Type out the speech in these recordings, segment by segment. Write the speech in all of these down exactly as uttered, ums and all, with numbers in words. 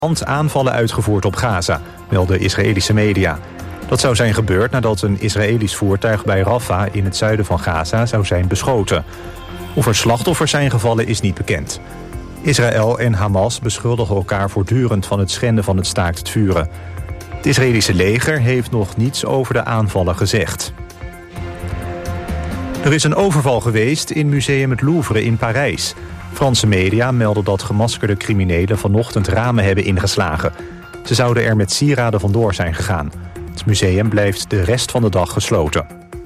aanvallen uitgevoerd op Gaza, melden Israëlische media. Dat zou zijn gebeurd nadat een Israëlisch voertuig bij Rafah in het zuiden van Gaza zou zijn beschoten. Of er slachtoffers zijn gevallen is niet bekend. Israël en Hamas beschuldigen elkaar voortdurend van het schenden van het staakt het vuren. Het Israëlische leger heeft nog niets over de aanvallen gezegd. Er is een overval geweest in museum het Louvre in Parijs. Franse media melden dat gemaskerde criminelen vanochtend ramen hebben ingeslagen. Ze zouden er met sieraden vandoor zijn gegaan. Het museum blijft de rest van de dag gesloten.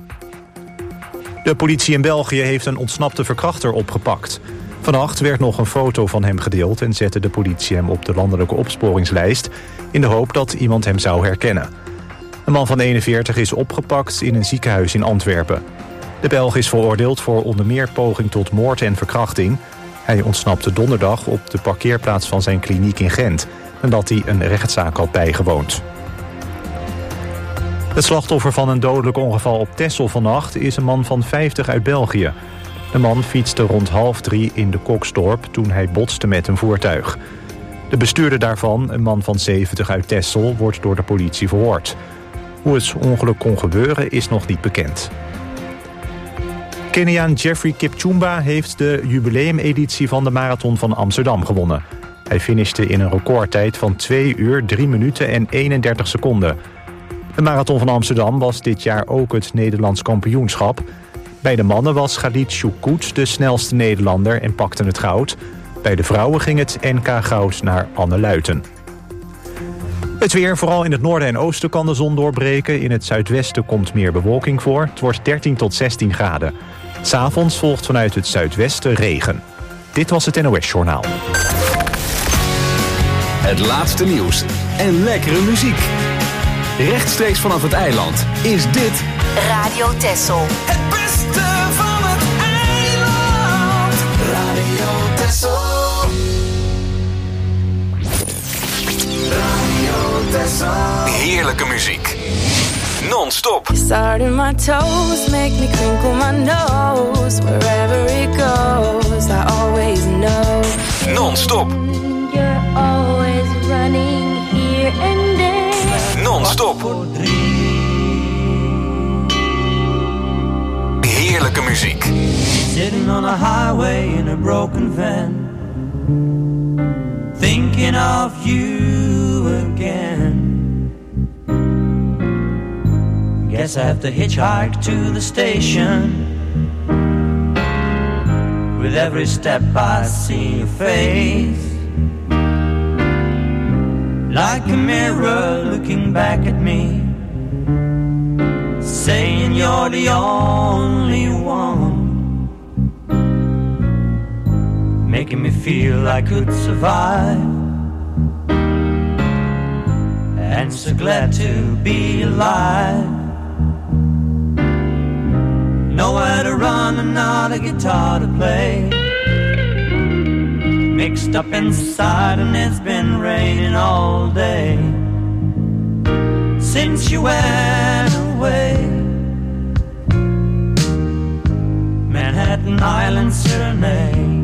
De politie in België heeft een ontsnapte verkrachter opgepakt. Vannacht werd nog een foto van hem gedeeld en zette de politie hem op de landelijke opsporingslijst in de hoop dat iemand hem zou herkennen. Een man van eenenveertig is opgepakt in een ziekenhuis in Antwerpen. De Belg is veroordeeld voor onder meer poging tot moord en verkrachting. Hij ontsnapte donderdag op de parkeerplaats van zijn kliniek in Gent, nadat hij een rechtszaak had bijgewoond. Het slachtoffer van een dodelijk ongeval op Texel vannacht is een man van vijftig uit België. De man fietste rond half drie in de Koksdorp toen hij botste met een voertuig. De bestuurder daarvan, een man van zeventig uit Texel, wordt door de politie verhoord. Hoe het ongeluk kon gebeuren is nog niet bekend. Keniaan Jeffrey Kipchumba heeft de jubileumeditie van de Marathon van Amsterdam gewonnen. Hij finishte in een recordtijd van twee uur, drie minuten en eenendertig seconden. De Marathon van Amsterdam was dit jaar ook het Nederlands kampioenschap. Bij de mannen was Khalid Choukout de snelste Nederlander en pakte het goud. Bij de vrouwen ging het N K goud naar Anne Luiten. Het weer, vooral in het noorden en oosten kan de zon doorbreken. In het zuidwesten komt meer bewolking voor. Het wordt dertien tot zestien graden. 'S Avonds volgt vanuit het zuidwesten regen. Dit was het N O S-journaal. Het laatste nieuws en lekkere muziek. Rechtstreeks vanaf het eiland is dit Radio Texel. Het beste van het eiland. Radio Texel. Radio Texel. heerlijke muziek. Non-stop. Starting my toes, make me crinkle my nose. Wherever it goes, I always know. Non-stop. You're always running here and there. Non-stop. Heerlijke muziek. Sitting on a highway in a broken van, thinking of you again. Guess I have to hitchhike to the station. With every step I see your face, like a mirror looking back at me, saying you're the only one, making me feel I could survive, and so glad to be alive. Nowhere to run and not a guitar to play, mixed up inside and it's been raining all day since you went away. Manhattan Island Serenade.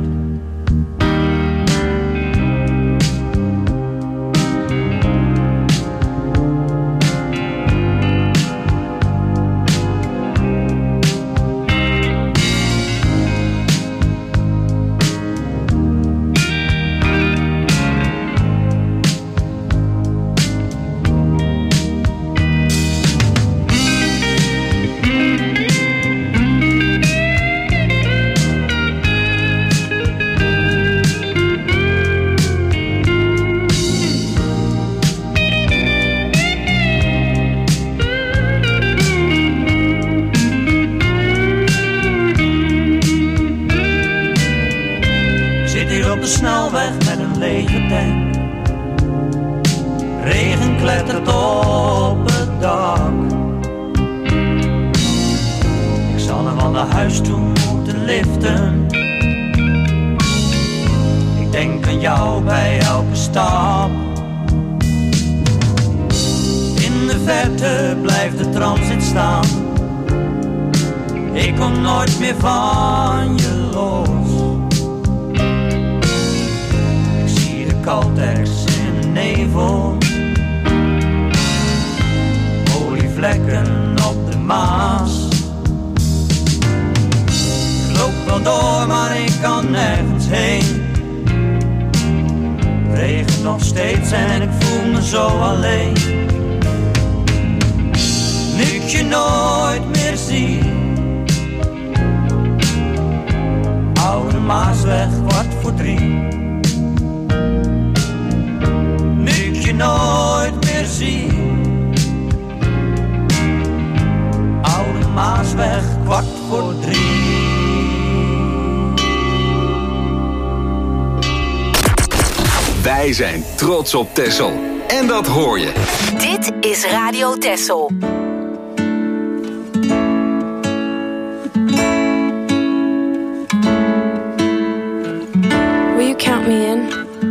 Caltex in de Schiphol. Olievlekken op de Maas. Ik loop wel door, maar ik kan nergens heen. Het regent nog steeds en ik voel me zo alleen. Nu ik je nooit meer zie. Oude Maasweg, kwart voor drie. Nu ik je nooit meer zie. Oude Maasweg, kwart voor drie. Wij zijn trots op Texel. En dat hoor je. Dit is Radio Texel. Will you count me in?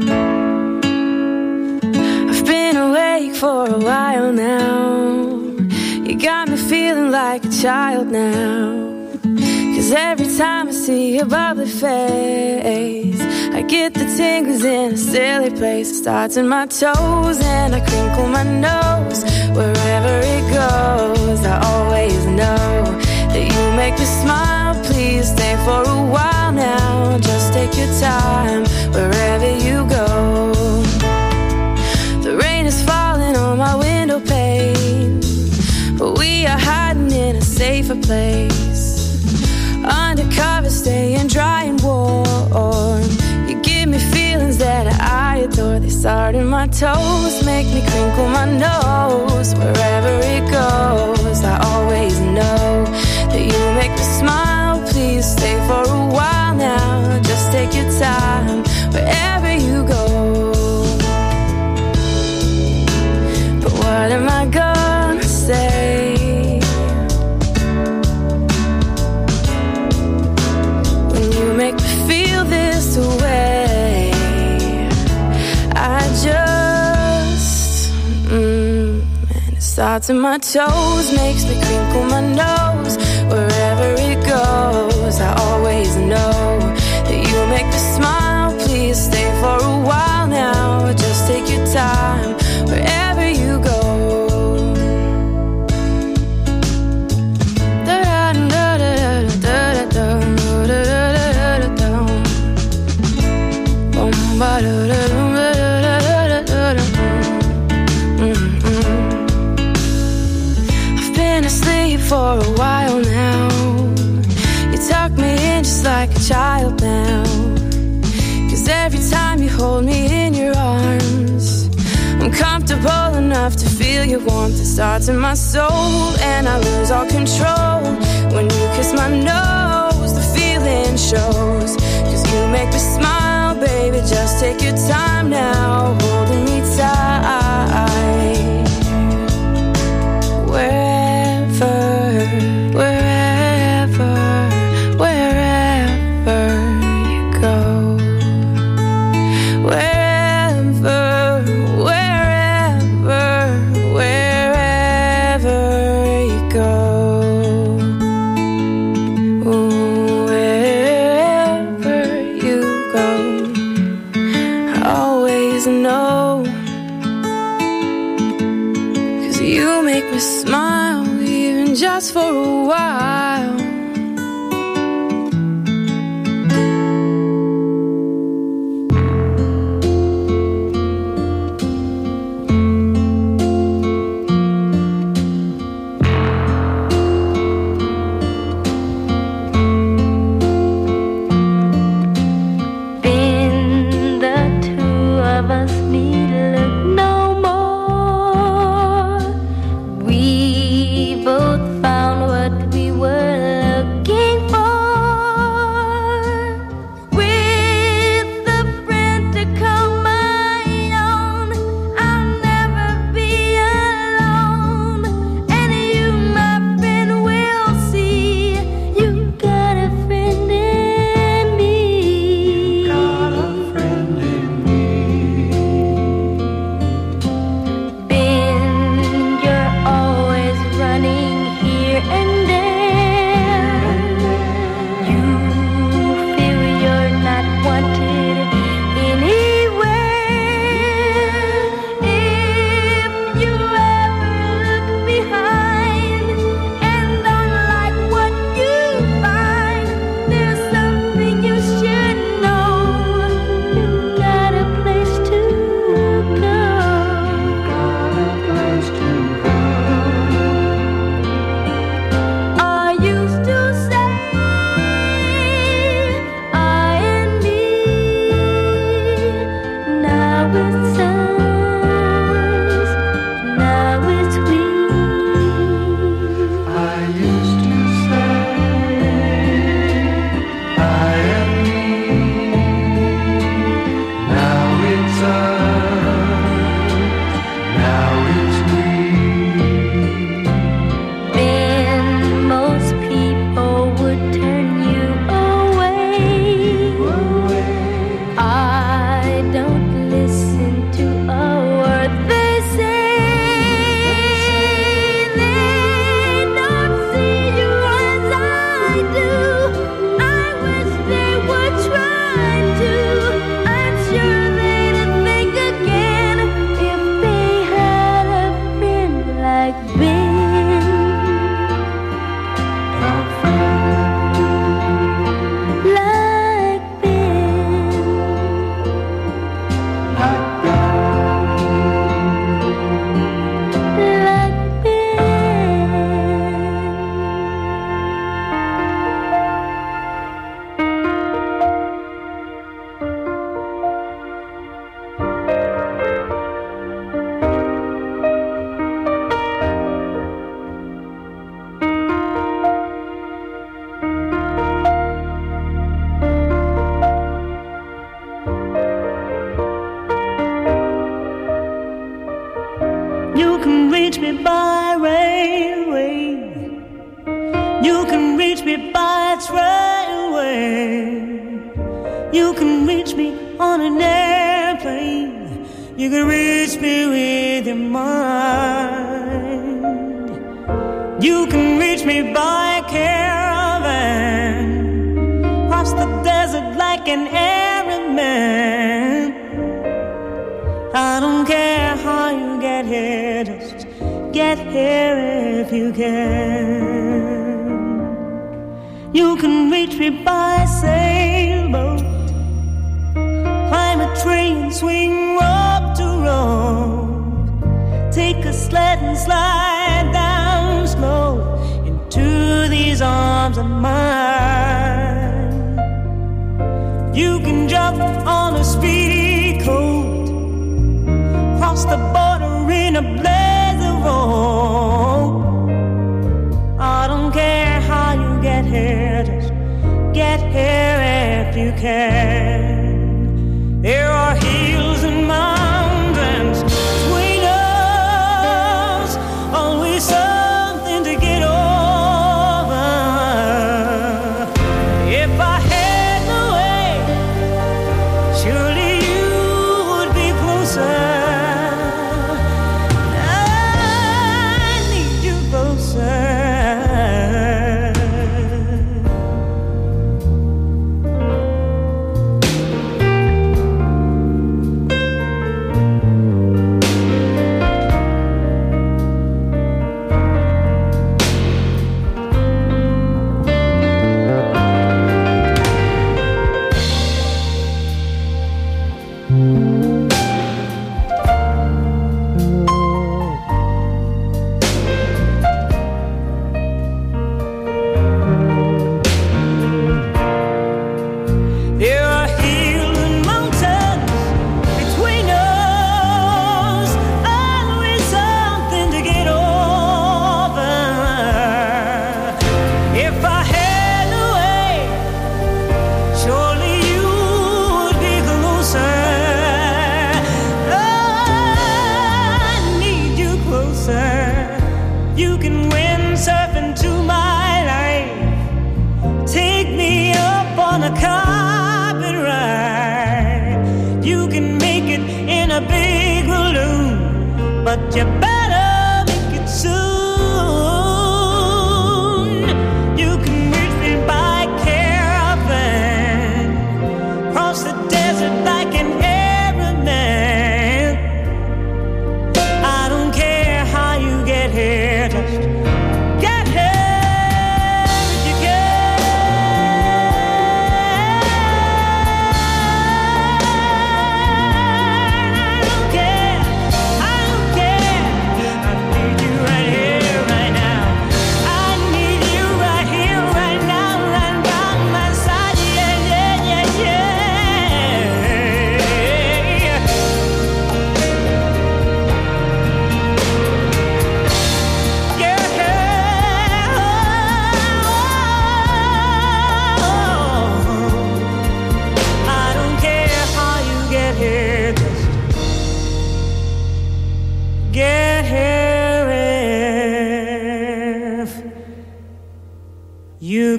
I've been awake for a while now. You got me feeling like a child now. Cause every time I see your bubbly face, I get the tingles in a silly place. It starts in my toes and I crinkle my nose. Wherever it goes, I always know that you make me smile. Please stay for a while now. Just take your time wherever you go. The rain is falling on my window pane, but we are hiding in a safer place. Undercover, staying dry and warm. You give me feelings that I adore. They start in my toes, make me crinkle my nose. Wherever it goes, I always know that you make me smile. Please stay for a while now. Just take your time wherever you go. But what am I gonna say? Make me feel this way. I just mm, and it starts in my toes, makes me crinkle my nose. Wherever it goes, I always know that you make me smile. Please stay for a while now. Just take your time wherever you go. I've been asleep for a while now. You tuck me in just like a child now. Cause every time you hold me in your arms, I'm comfortable enough to feel your warmth. It starts in my soul and I lose all control. When you kiss my nose, the feeling shows. Cause you make me smile, baby, just take your time now, holding me tight. Wherever, wherever, wherever you go. Wherever, wherever, wherever you go. Know, 'cause you make me smile even just for a while. We both found what we were me by railway. You can reach me by trailway. You can reach me on an airplane. You can reach me with your mind. You can reach me by caravan, cross the desert like an Arab man. I don't care how you get here, just get here if you can. You can reach me by sailboat, climb a train, swing rope to rope, take a sled and slide down slow into these arms of mine. You can jump on a speedy coat, cross the border in a blaze of hope. I don't care how you get here, just get here if you can. There are hills and mountains between us, always something to get over. If I had no way, surely you would be closer. But you better make it soon. You can reach me by caravan, cross the desert like an Arab man. I don't care how you get here, just get here if you can. I don't care, I don't care. I need you right here, right now. I need you right here, right now, right by my side. Yeah, yeah, yeah, yeah. I don't care how you get here, just get here if you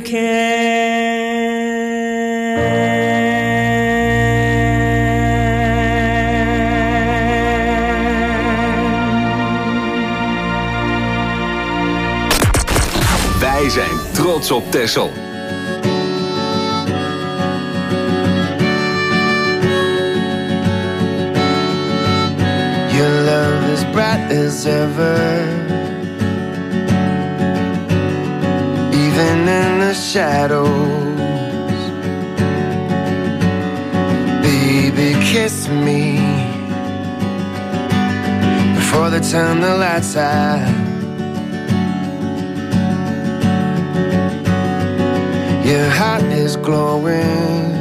can. Wij zijn trots op Texel. Your love is bright as ever, even in the shadows. Baby, kiss me before they turn the lights out. Your heart is glowing,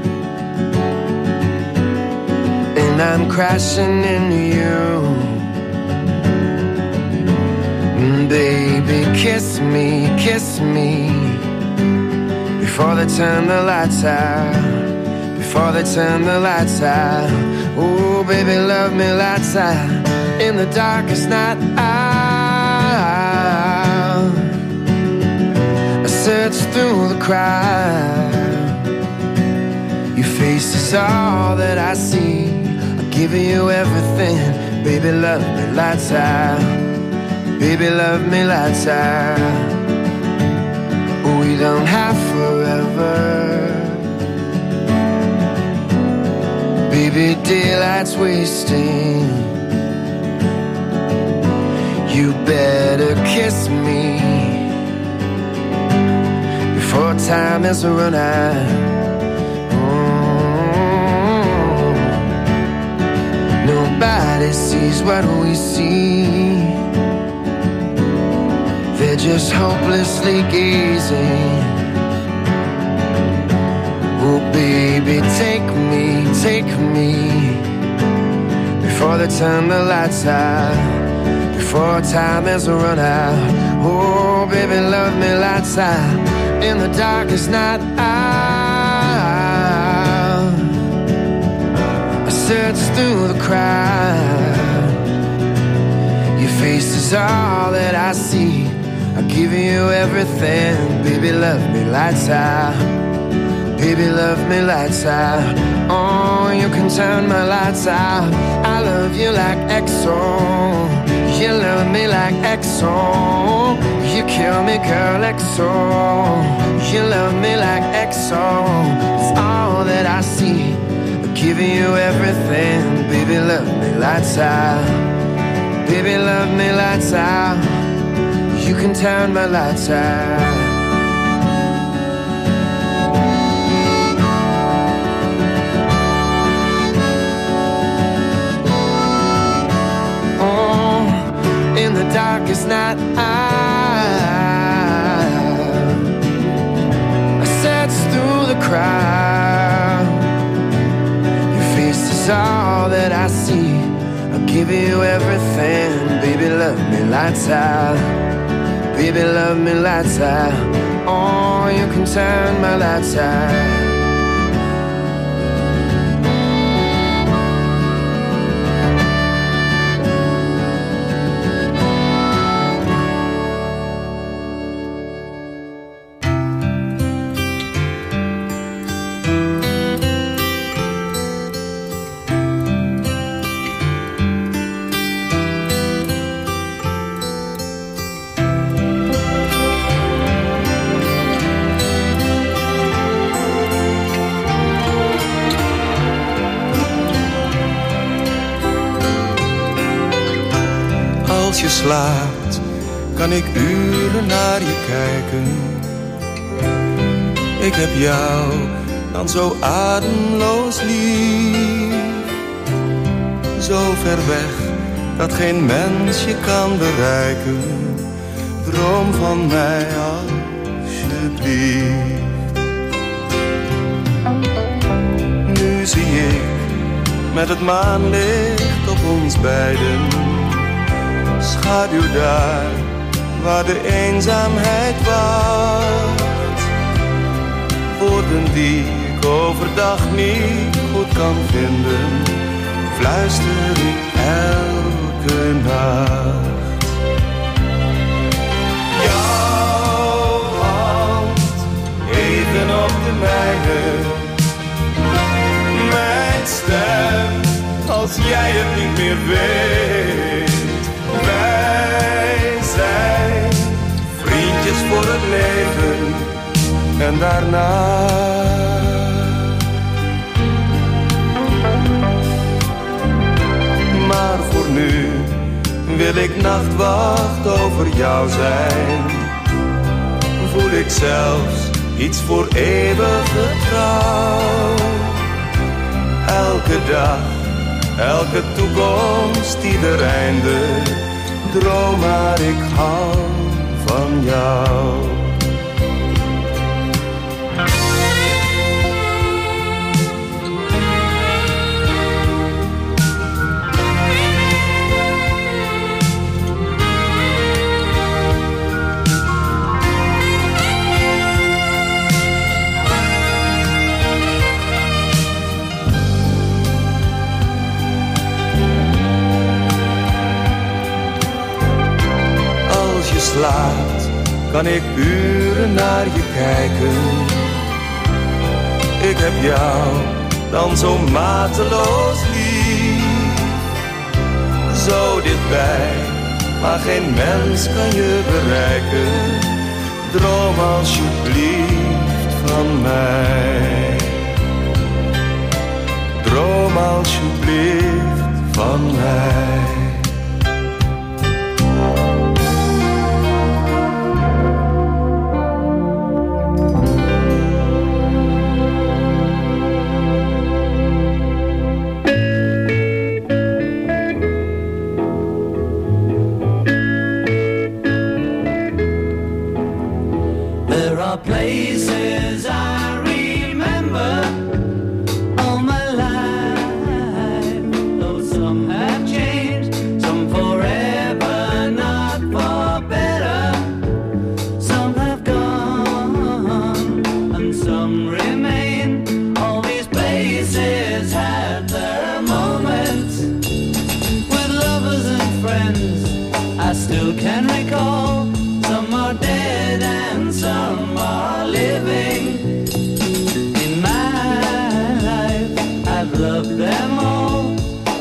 and I'm crashing into you. Baby, kiss me, kiss me before they turn the lights out, before they turn the lights out. Oh, baby, love me lights out in the darkest night. I search through the crowd. Your face is all that I see. I'm giving you everything. Baby, love me lights out. Baby, love me lights out. We don't have forever. Baby, daylight's wasting. You better kiss me before time is run out. Mm. Nobody sees what we see. They're just hopelessly gazing. Oh baby, take me, take me before they turn the lights out, before time has run out. Oh baby, love me lights out in the darkest night out. I search through the crowd. Your face is all that I see. I'm giving you everything. Baby, love me lights out. Baby, love me lights out. Oh, you can turn my lights out. I love you like X O. You love me like X O. You kill me, girl, X O. You love me like X O. It's all that I see. I'm giving you everything. Baby, love me lights out. Baby, love me lights out. You can turn my lights out. Oh, in the darkest night I search through the crowd. Your face is all that I see. I'll give you everything. Baby, love me lights out. Baby, love me lights out. Oh, you can turn my lights out. Als je slaapt, kan ik uren naar je kijken. Ik heb jou dan zo ademloos lief. Zo ver weg, dat geen mens je kan bereiken. Droom van mij alsjeblieft. Nu zie ik met het maanlicht op ons beiden. Schaduw daar, waar de eenzaamheid wacht. Woorden die ik overdag niet goed kan vinden, fluister ik elke nacht. Jouw hand, even op de mijne. Mijn stem, als jij het niet meer weet. Wij zijn vriendjes voor het leven en daarna. Maar voor nu wil ik nachtwacht over jou zijn. Voel ik zelfs iets voor eeuwige trouw. Elke dag, elke toekomst, ieder einde. Droom maar ik hou van jou. Slaapt, kan ik uren naar je kijken. Ik heb jou dan zo mateloos lief. Zo dichtbij, maar geen mens kan je bereiken. Droom alsjeblieft van mij. Droom alsjeblieft van mij. Places I remember all my life, though some have changed, some forever, not for better. Some have gone and some remain. All these places had their moments with lovers and friends I still can recall. Some are dead and some are living. In my life, I've loved them all.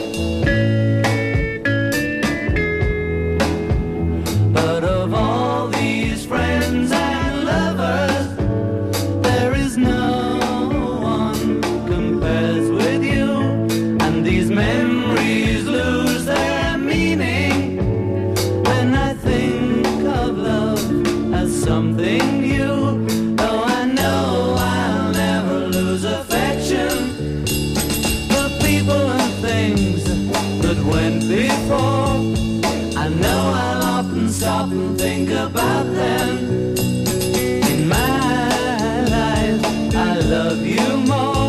But of all these friends and lovers, there is no one compares with you. And these memories lose their meaning when I think of love as something new. Though I know I'll never lose affection for people and things that went before. I know I'll often stop and think about them. In my life, I love you more.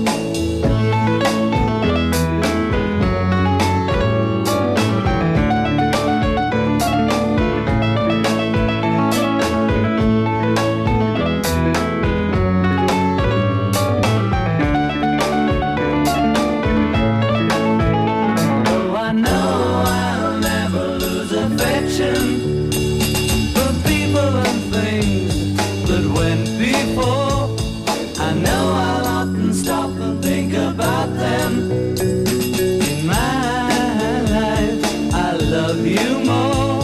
For people and things that went before, I know I'll often stop and think about them. In my life, I love you more.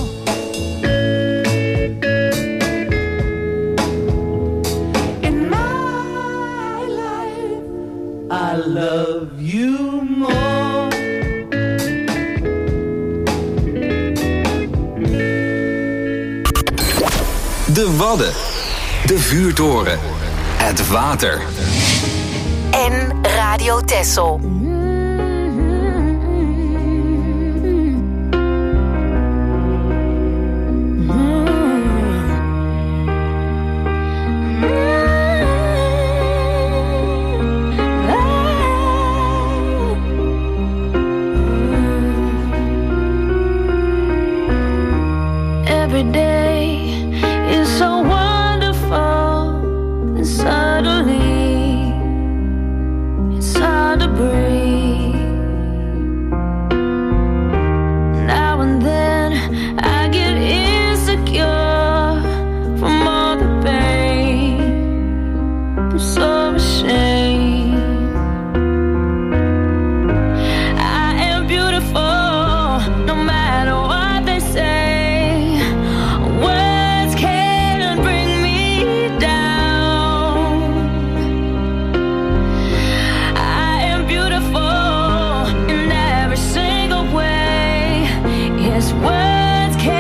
In my life, I love you more. De Wadden, de vuurtoren, het water. En Radio Texel. Every day is so wonderful, and suddenly it's hard to breathe. Now and then I get insecure from all the pain. I'm so ashamed. I am beautiful, no matter what they say. Words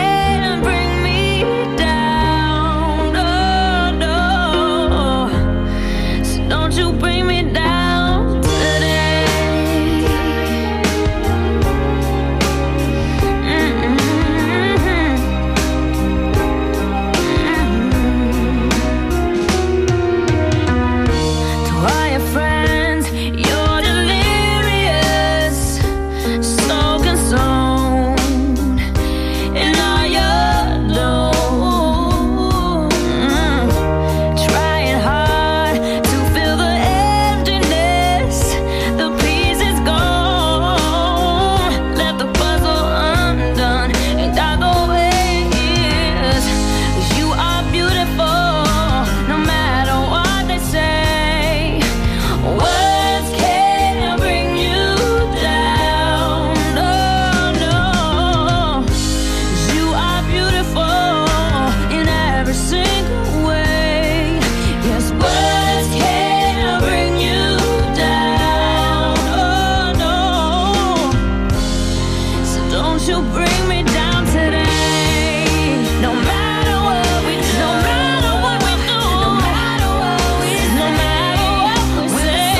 don't you bring me down today. No matter what we do, no matter what we do, no matter what we do, no matter what we say.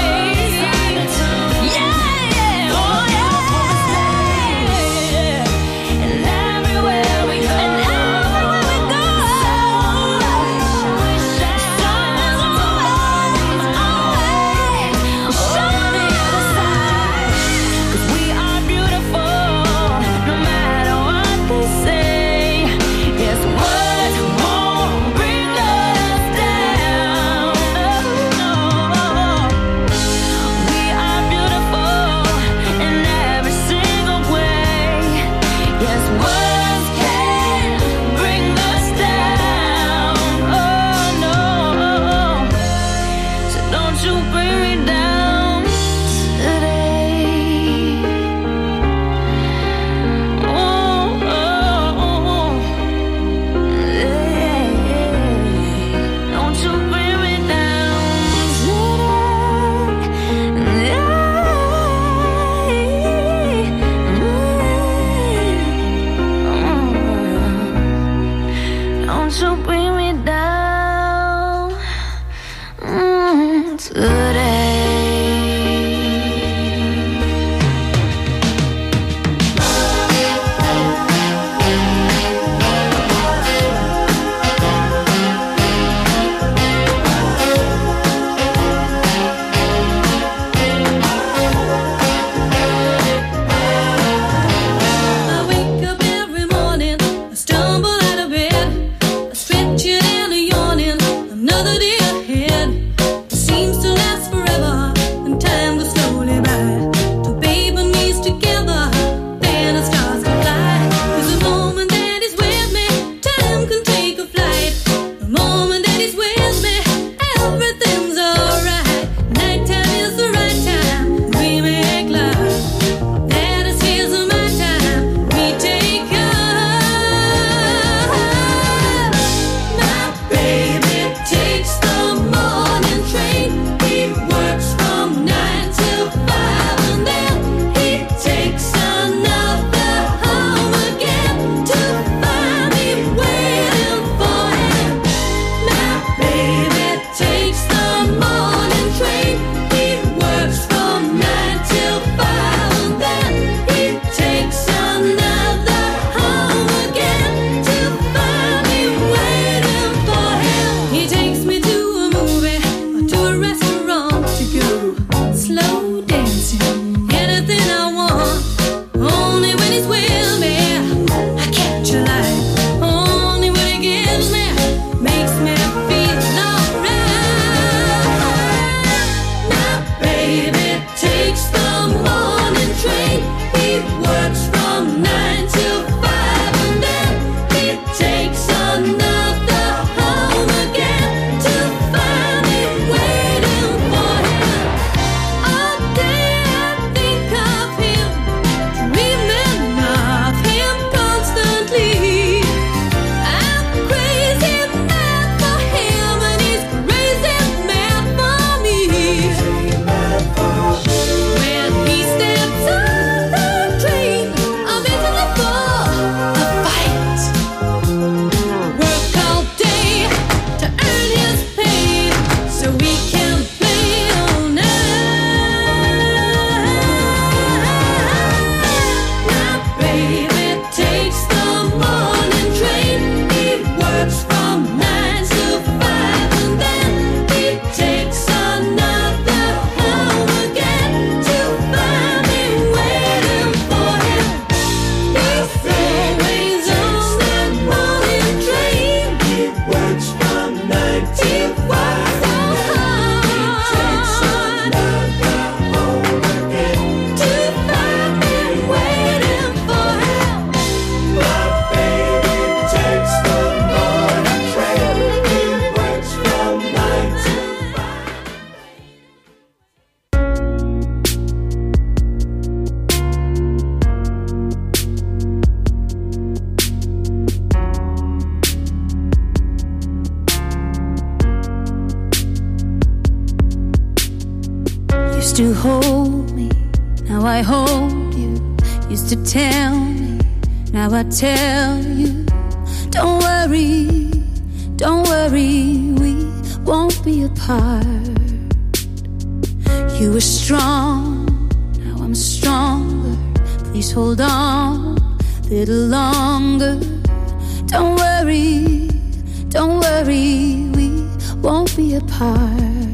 Yeah, yeah, oh yeah. And everywhere we go, and everywhere we go, sun is always, always on the other side. 'Cause we are beautiful, no matter what they say. Yes, words won't bring us down. Oh, no. We are beautiful in every single way. Yes, words can bring us down. Oh no. So don't you bring me down today. Oh, oh, oh. Yeah. Don't you bring me down today. Don't you bring me down mm, today. I wake up every morning, I stumble out of bed, I stretch it and a yawning, another day ahead. It seems to last forever, and time goes slowly by. Two baby knees together, then the stars can fly. 'Cause the moment that he's with me, time can take a flight. The moment that he's with me, everything's alright. Nighttime is the right time, we make love. That is his and my time, we take off. My baby takes the morning train. He works from nine till five, and then he takes another home again to find me waiting for him. My baby takes the morning train. He works from nine till five, and then he takes another home again to find me waiting for him. He takes me to a movie or to a restaurant to go slow dancing, anything I want. Only when he's with me, I catch a light. Only when he gives me, makes me feel alright. My baby takes the morning train. He works from nine till five, and then he takes another home again to find me waiting for him. All day I think of him, dreaming of him constantly. I'm crazy mad for him, and he's crazy mad for me. When he steps on the train, I'm mentally for a fight. Work all day to earn his pay, so we can play all night. My baby takes the morning train. He works from nine till five, and then he takes another home again to find me waiting for him. He's always on that morning train. He works from nine till five, so hard. He takes another home again to find me waiting for him. My baby takes the morning train. He works from nine till five. Used to hold me, now I hold you. Used to tell me Now I tell you, don't worry, don't worry, we won't be apart. You were strong, now I'm stronger. Please hold on a little longer. Don't worry, don't worry, we won't be apart.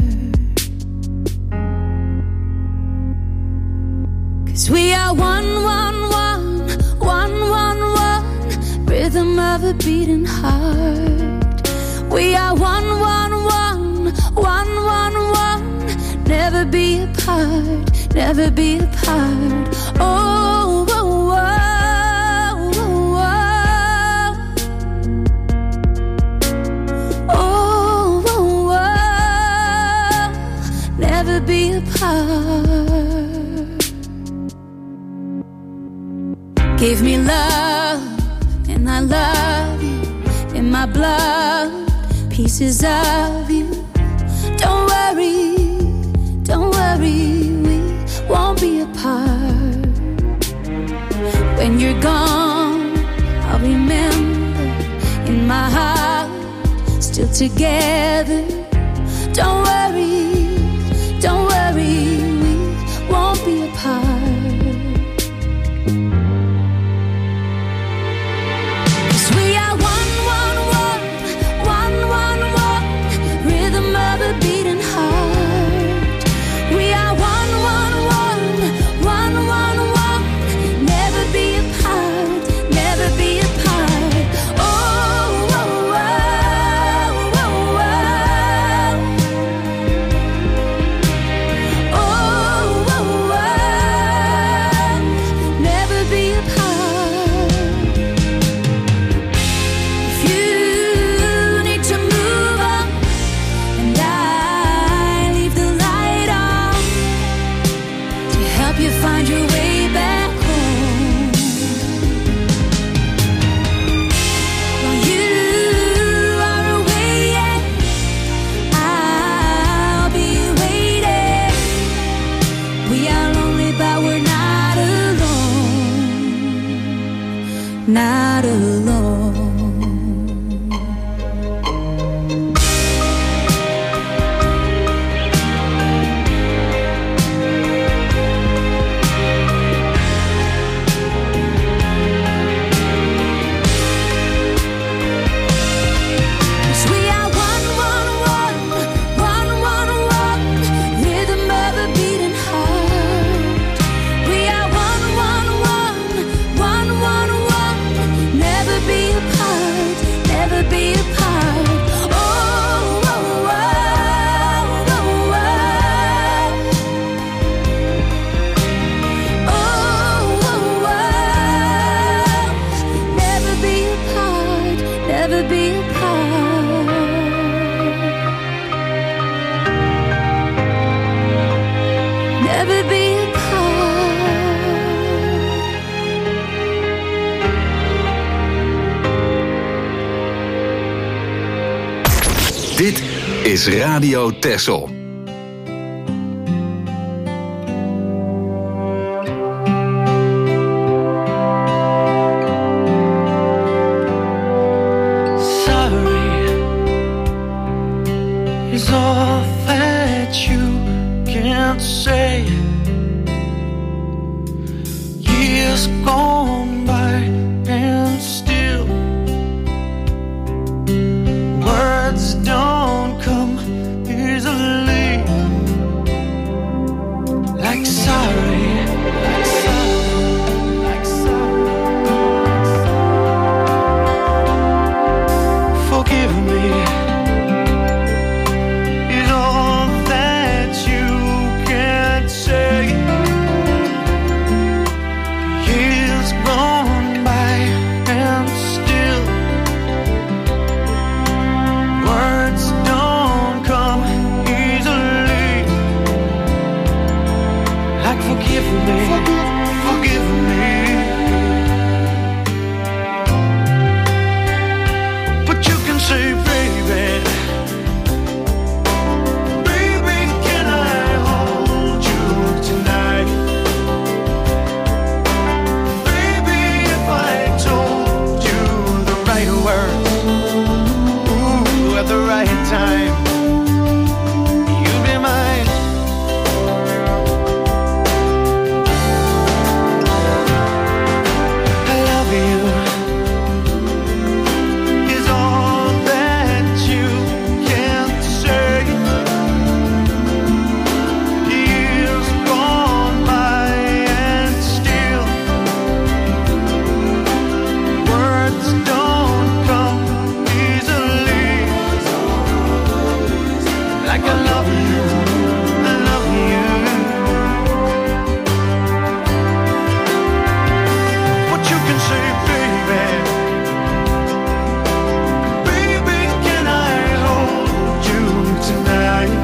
'Cause we are one, one, one, one, one, one, rhythm of a beating heart. We are one, one, one, one, one, one, never be apart, never be apart. Oh, oh, oh, oh, oh, oh, oh, never be apart. Give me love, and I love you. In my blood, pieces of you. Don't worry, don't worry, we won't be apart. When you're gone, I'll remember in my heart, still together. Don't worry, don't worry, we won't be apart. Not alone. Dit is Radio Texel. Words don't come. Here's a words don't come easily. Like I love you, I love you. But you can say, baby, baby, can I hold you tonight?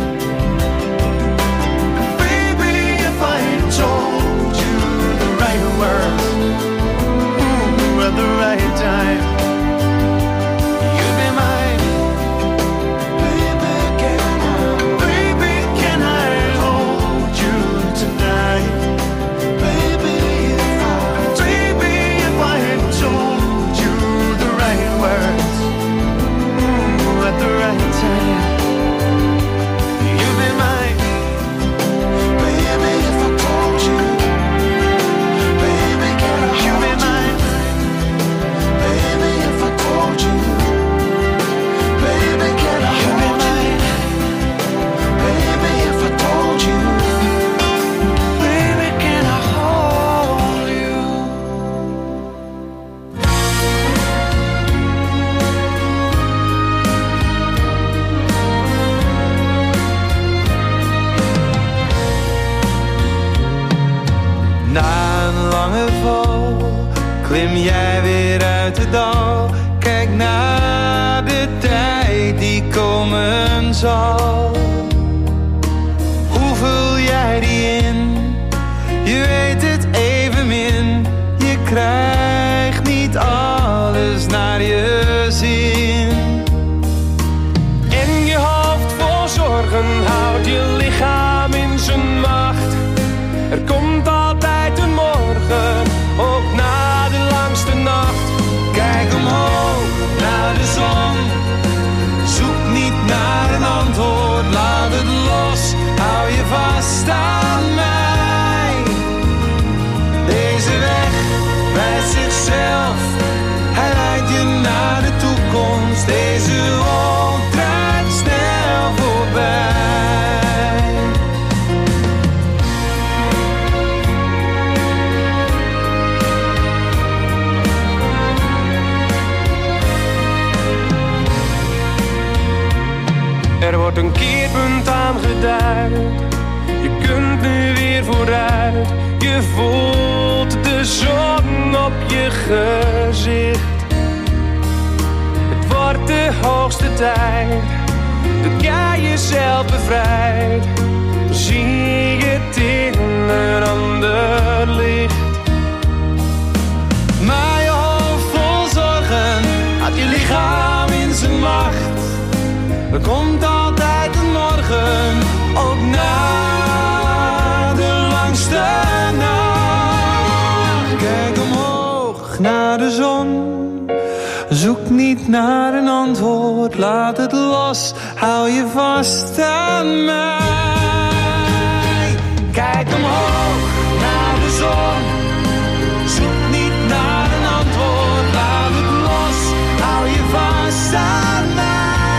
Baby, if I told you the right words, ooh, at the right time, you'd be mine. Baby, can I, baby, can I hold you tonight? Baby, if I, baby, if I had told you the right words, ooh, at the right time, you'd be mine. Baby, if I told you, baby, can I hold you? Baby, if I told you, baby, can I hold you? Baby, if I told you, baby, can I hold you? Na een lange val klim jij weer uit het dal. Kijk naar de tijd die komen zal. Hoe vul jij die in? Je weet het evenmin. Je krijgt niet alles naar je zin. En je hoofd vol zorgen houdt je lichaam in zijn macht. Er komt altijd een morgen, ook na de langste nacht. Kijk omhoog naar de zon. Zoek niet naar een antwoord, laat het los. Hou je vast aan mij. Deze weg wijst zichzelf. Hij leidt je naar de toekomst. Deze wolk draait snel voorbij. Er wordt een keerpunt aangeduid. Je kunt nu weer vooruit. Je voelt de zon op je gezicht. Het wordt de hoogste tijd dat jij jezelf bevrijdt. Dan zie je het in een ander licht. Maar je hoofd vol zorgen had je lichaam in zijn macht. Er komt altijd een morgen, ook na de langste nacht. Kijk omhoog naar de zon. Zoek niet naar een antwoord, laat het los. Hou je vast aan mij. Kijk omhoog naar de zon. Zoek niet naar een antwoord, laat het los. Hou je vast aan mij.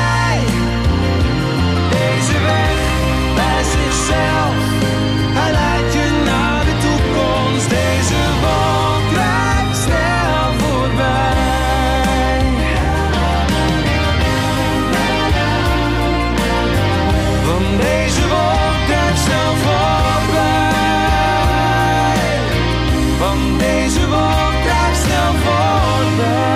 Deze weg bij zichzelf, hij leidt je naar de toekomst. Deze wolk drijft snel voorbij. Want deze wolk drijft snel voorbij. Want deze wolk drijft snel voorbij.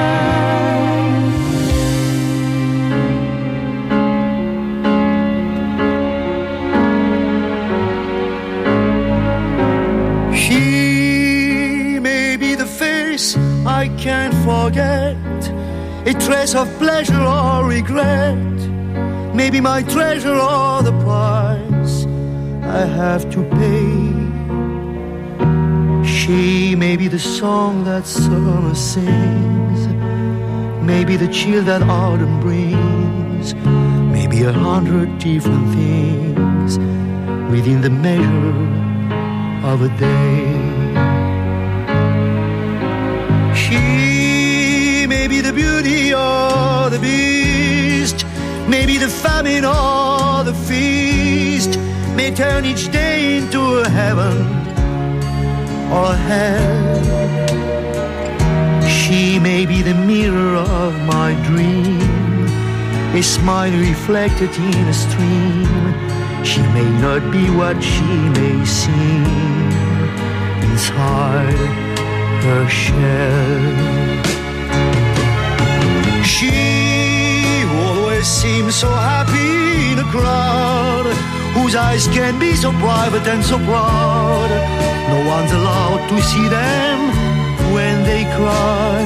I can't forget, a trace of pleasure or regret, maybe my treasure or the price I have to pay. She may be the song that summer sings, maybe the chill that autumn brings, maybe a hundred different things within the measure of a day. She may be the beauty or the beast, maybe the famine or the feast, may turn each day into a heaven or hell. She may be the mirror of my dream, a smile reflected in a stream. She may not be what she may seem inside her shell. She always seems so happy in a crowd, whose eyes can be so private and so proud. No one's allowed to see them when they cry.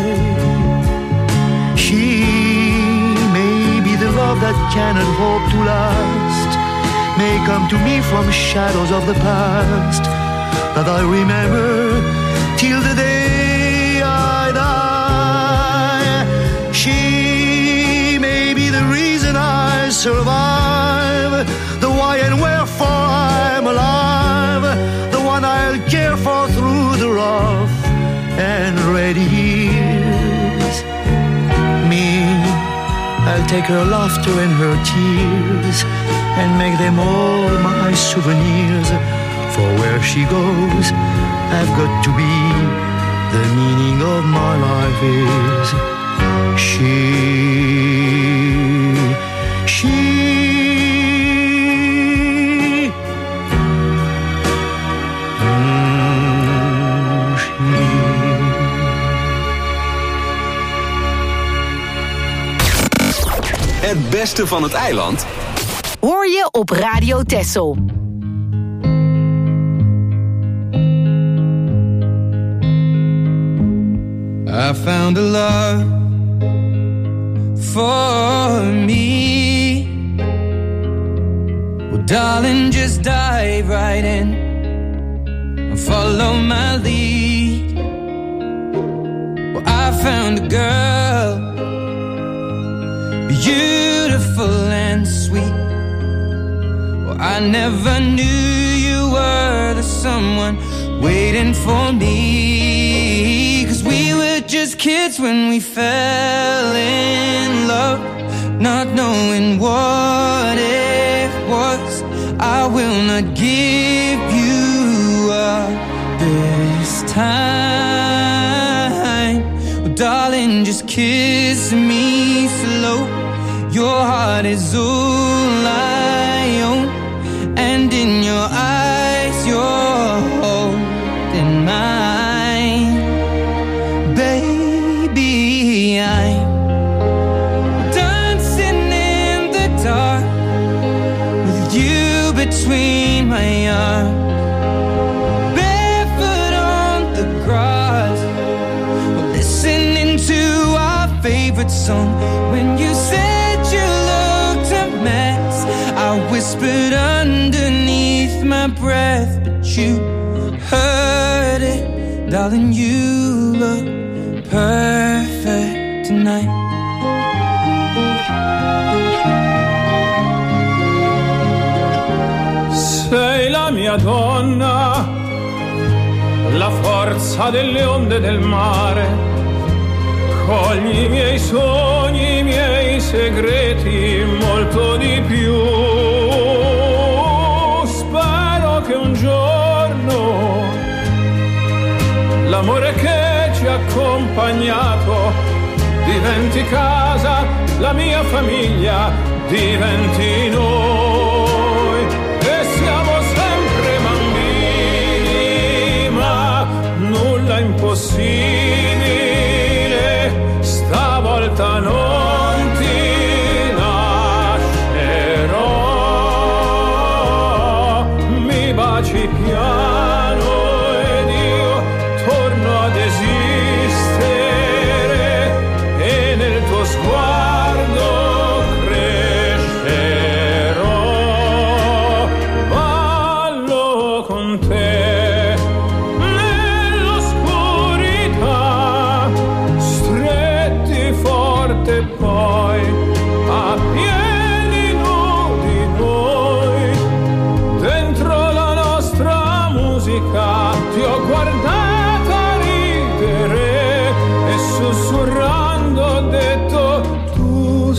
She may be the love that cannot hope to last, may come to me from shadows of the past that I remember till the day I die. She may be the reason I survive, the why and wherefore I'm alive, the one I'll care for through the rough and ready years. Me, I'll take her laughter and her tears and make them all my souvenirs. For where she goes, I've got to be. The meaning of my life is she, she. Het beste van het eiland hoor je op Radio Texel. I found a love for me. Well, darling, just dive right in and follow my lead. Well, I found a girl, beautiful and sweet. Well, I never knew you were the someone waiting for me. 'Cause we were just kids when we fell in love, not knowing what it was. I will not give you up this time. Well, darling, just kiss me slow. Your heart is all I own, and in your eyes you're holding mine. Baby, I'm dancing in the dark with you between my arms, barefoot on the grass, listening to our favorite song. When you said you looked a mess, I whispered underneath my breath, but you heard it. Darling, you look perfect tonight. Sei la mia donna, la forza delle onde del mare. Cogli i miei sogni, i miei segreti, molto di più. Spero che un giorno l'amore che ci ha accompagnato diventi casa, la mia famiglia diventi noi. E siamo sempre bambini, ma nulla è impossibile. Stavolta non ti lascerò. Mi baci piano ed io torno ad esistere, e nel tuo sguardo crescerò. Ballo con te nell'oscurità, stretti forte poi a piedi nudi noi. Dentro la nostra musica ti ho guardata ridere e sussurrando ho detto: tu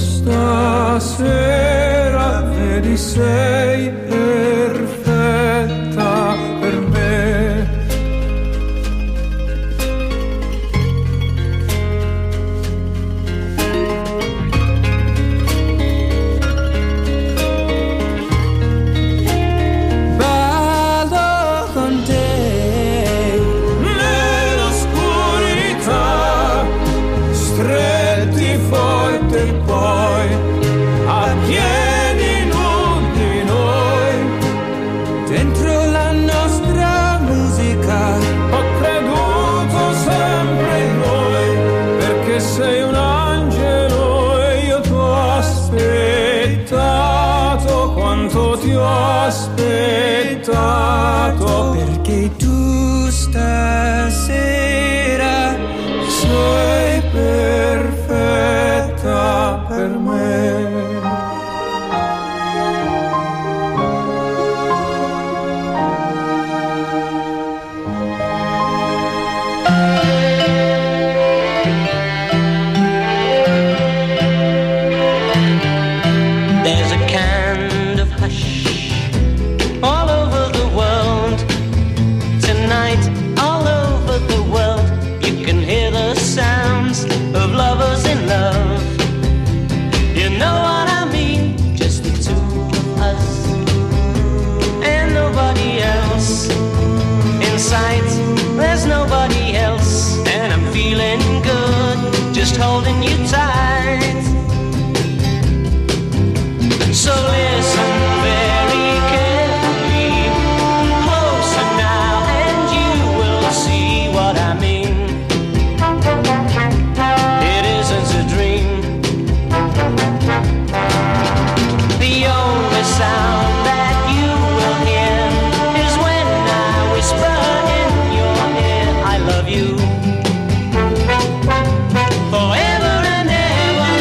stasera vedi sei perfetta per me. sei un angelo e io t'ho aspettato, quanto ti ho aspettato, perché tu stasera sei perfetta per me. There's nobody else, and I'm feeling good, just holding you tight. So listen very carefully, closer now, and you will see what I mean. It isn't a dream. The only sound that you will hear is when I whisper in your ear, I love you. Forever and ever.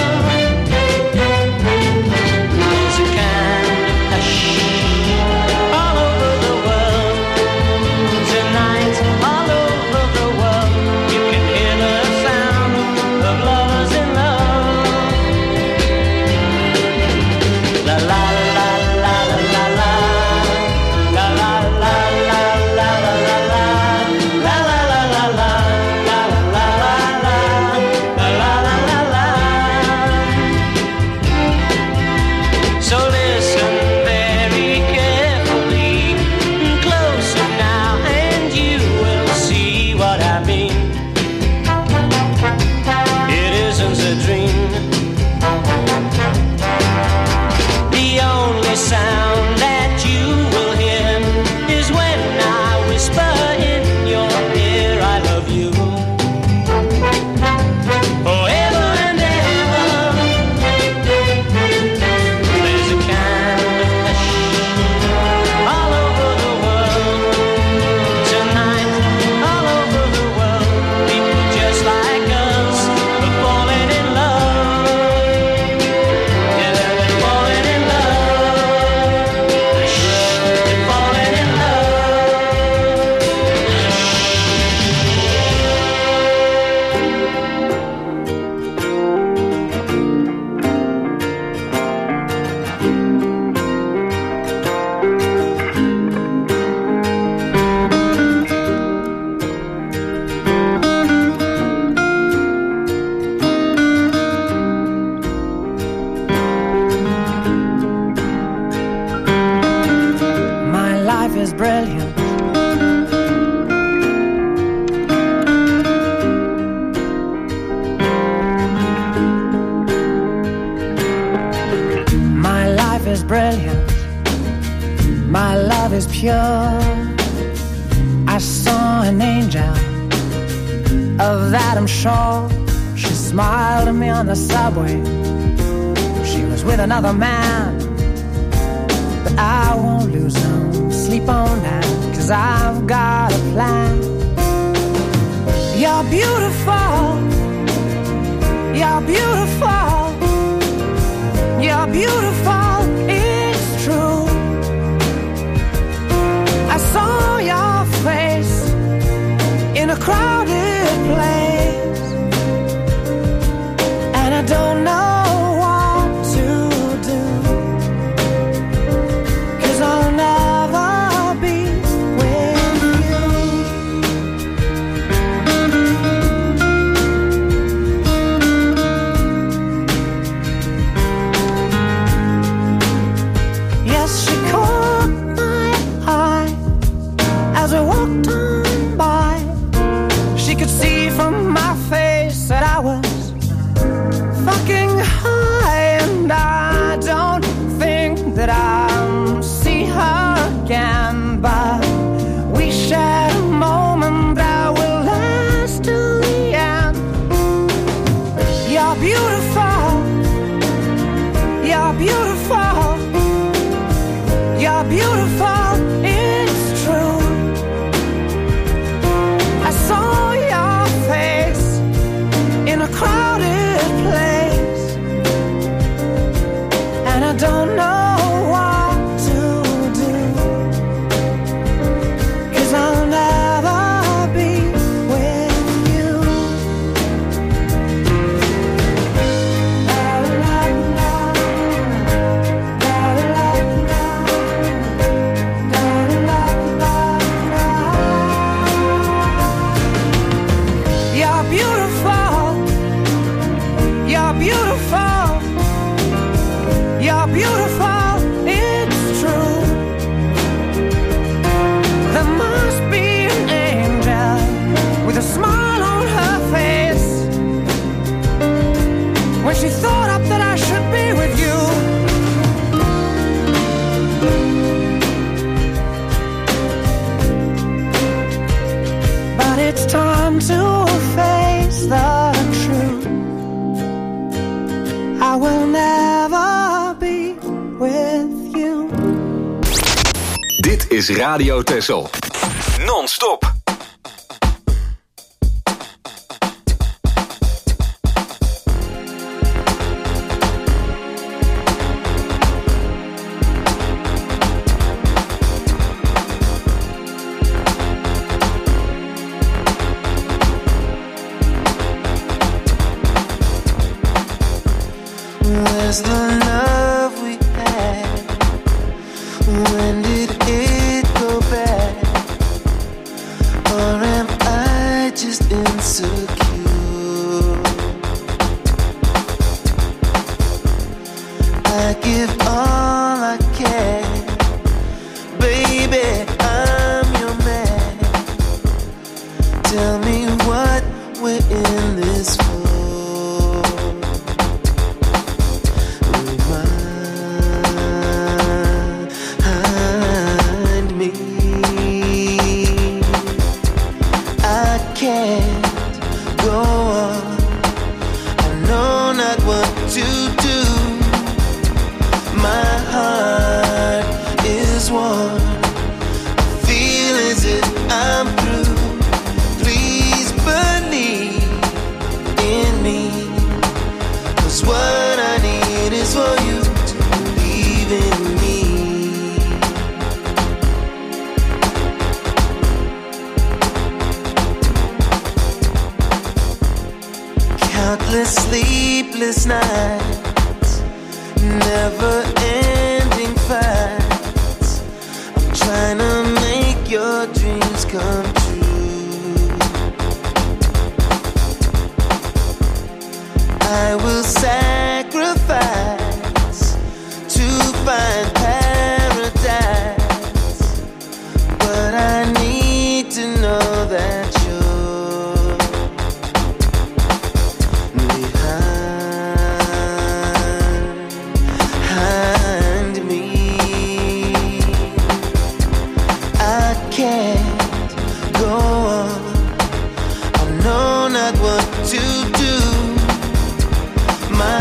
There's a kind of hush all over the world. Tonight, all over the world, you can hear the sound of lovers in love. La la la la la la la. La la la la la la la la. La la la la la. La la la la la. La la la la la. So listen very carefully, closer now, and you will see what I mean. It isn't a dream. The only sound that you will hear is when I whisper in your ear, I love you. Forever and ever. There's a kind of hush all over the world. Tonight, all over the world, people just like us are falling in love. Yeah, they're falling in love. Shh, they're falling in My life is brilliant. My life is brilliant. My love is pure. I saw an angel, of that I'm sure. She smiled at me on the subway. She was with another man, but I won't lose no sleep on that, 'cause I've got a plan. You're beautiful. You're beautiful. You're beautiful. It's true. I saw your face in a crowded place, and I don't know what to do, 'cause I'll never be with you. beautiful. You're beautiful. You're beautiful. It's true. I saw your face in a crowded place, and I don't know what to do, 'cause I'll never be with you. You're beautiful. You're beautiful. You're beautiful. It's true. There must be an angel with a smile on her face when she thought up that I should be with you. But it's time to face the truth. I will never be with you. Dit is Radio Texel. Non-stop. Where's the love we had? When did it go bad? Or am I just insecure? I give all I can. Baby, I'm your man. Tell me what we're in this for. Remind me I can't go on. I know not what to do. My heart is warm. I feel as if I'm through. Please believe in me, 'cause what I need is for you to believe in me. Countless sleepless nights, never-ending fights. I'm trying to make your dreams come true. I will sacrifice to find paradise, but I need to know that you're behind me. I can't go on. I know not what to do. My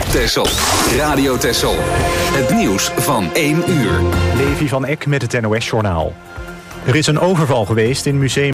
Texel. Radio Texel. Het nieuws van één uur. Levi van Eck met het N O S-journaal. Er is een overval geweest in museum